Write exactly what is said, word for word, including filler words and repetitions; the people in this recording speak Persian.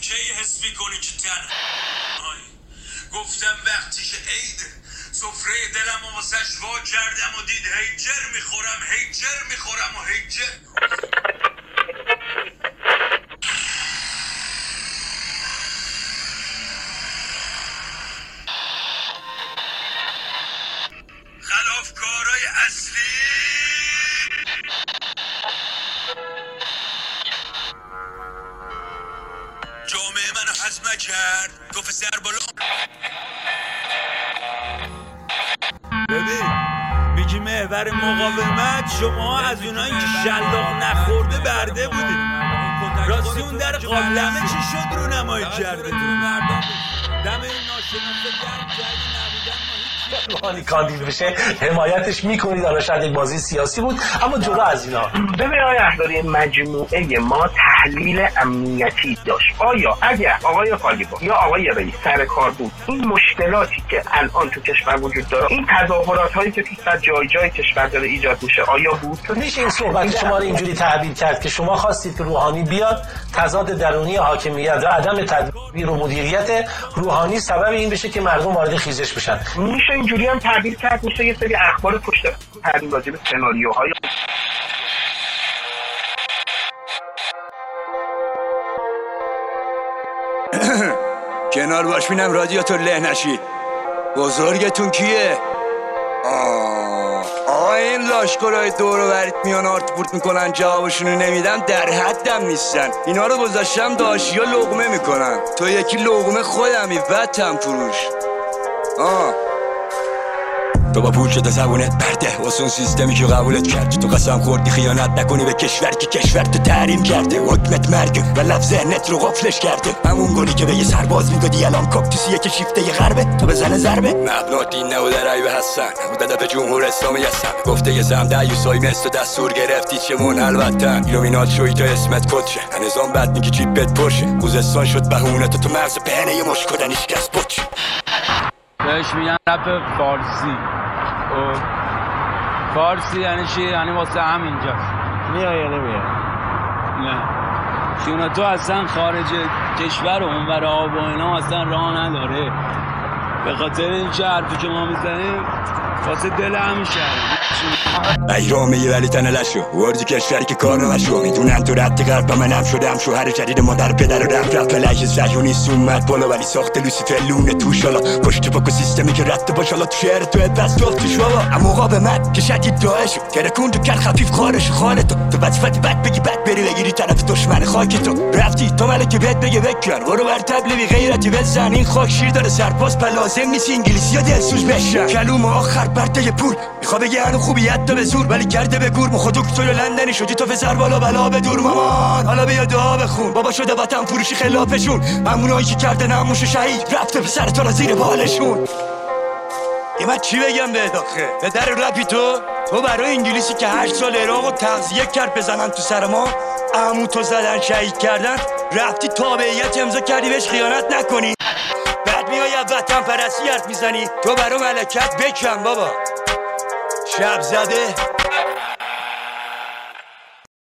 کی حس میکنی که تنه گفتم وقتیش عیده سفره دلم و واسش وا کردم و دید هیجر میخورم هیجر میخورم و هیجر خلافکارای اصلی جامعه منو هضم کرد گفت سر بالا ببین میگی محور مقاومت شما از اونایی که شلاق نخورده برده بودی راستی اون در قابلمه چی شد رو نمایی کرده تو دم این ناشناسه گرم جایی نبودن روحانی کاندید بشه حمایتش میکنید. حالا شاید یک بازی سیاسی بود اما جدا از اینا. ببین آقای احضاری مجموعه ما تحلیل امنیتی داشت. آیا اگر آقای خالیبا یا آقای رئیس سر کار بود این مشکلاتی که الان تو کشور وجود داره این تظاهرات هایی که تو صد جای جای کشور داره ایجاد میشه آیا بود؟ میشه این صحبت شما رو اینجوری تعبیر کرد که شما خواستید که روحانی بیاد تضاد درونی حاکمیت و عدم تدبیر و مدیریت روحانی سبب این بشه که مردم وارد خیزش بشن؟ میشه اینجوری هم تعبیر کرد. میشه یه سری اخبار پشت پرده راجع به سناریوهای کنار باش بینم رادیاتور له نشید. بزرگتون کیه؟ آه آه این لاشکرهای دور و برید میان آرت بورت میکنن جوابشونو نمیدم در حدم نیستن. اینا رو گذاشتم داشتی ها لقمه میکنن تو یکی لقمه خودمی بدتم فروش. آه تو با پول شده زبونت برده واسه اون سیستمی که قبولت کرد تو قسم خوردی خیانت نکنی به کشور که کشور تو تحریم کرده حکمت مرگه و لفظ ذهنت رو غفلش کرده همون گلی که به یه سرباز میدادی الان کاکتوسیه که شیفته یه غربه تو بزنه ضربه مبنا دین نبوده رای به حسن بود هدف جمهور اسلامی هستن گفته یه زم دیوسای مثل دستور گرفتی چمون البتن ایلومینات شوی تو اسمت کدشه نظام بد میگی جیبت پرشه خوزستان شد بهونه تو تو مغز پهنه یه مش کدنیش کس پچ بهش میگن رپ فارسی او فارسی یعنی چی؟ یعنی واسه همینجاست. میای یا نمیای؟ نه چون تو اصلا خارج کشور و اونور آب و اینا اصلا راه نداره به خاطر این چه حرفی که ما میزنیم واسه دل همین شهر ایرامه یه ولی تنه لشو وردی کشوری که کار نمشو میدونن تو رد غرب و منم شدم شوهر جدید مادر پدر و رفت رفت لحظه زجونیست اومد بالا ولی ساخت لوسیفر لونه توش حالا پشت پاک و سیستمی که رد باش حالا تو شهر تو بس توش بابا اما مقاومت که شدید داعشو ترکون تو کل خفیف خارش خانه تو تو وظیفتی بد بگی بد بری بگیری طرف دشمن خاک تو رفتی تو ملک بهت بگه بکن برو بر تبلیغی غیرتی بزن این خاک شیر داره سرپاس لازم نیست انگلیسی ها دلسوز بشن کلوم آخر برده پول میخوا بگه هنو خوبیت تو به زور ولی کرده به گور مخو دکتر لندنی شدی تو فسر بالا بلا به دور مامان حالا بیا دعا بخون بابا شده وطن فروشی خلافشون همونایی که کرده نموش شهید رفته پسر تو را زیر بالشون. یه من چی بگم به داخل به در رپی تو تو برای انگلیسی که هشت سال عراق و تغذیه کرد بزنن تو سر ما عمو تو زدن شهید کردن رفتی تابعیت امضا کردی بهش خیانت نکنی بعد میای از وطن پرستی حرف میزنی تو برای ملکت بکن بابا شب زده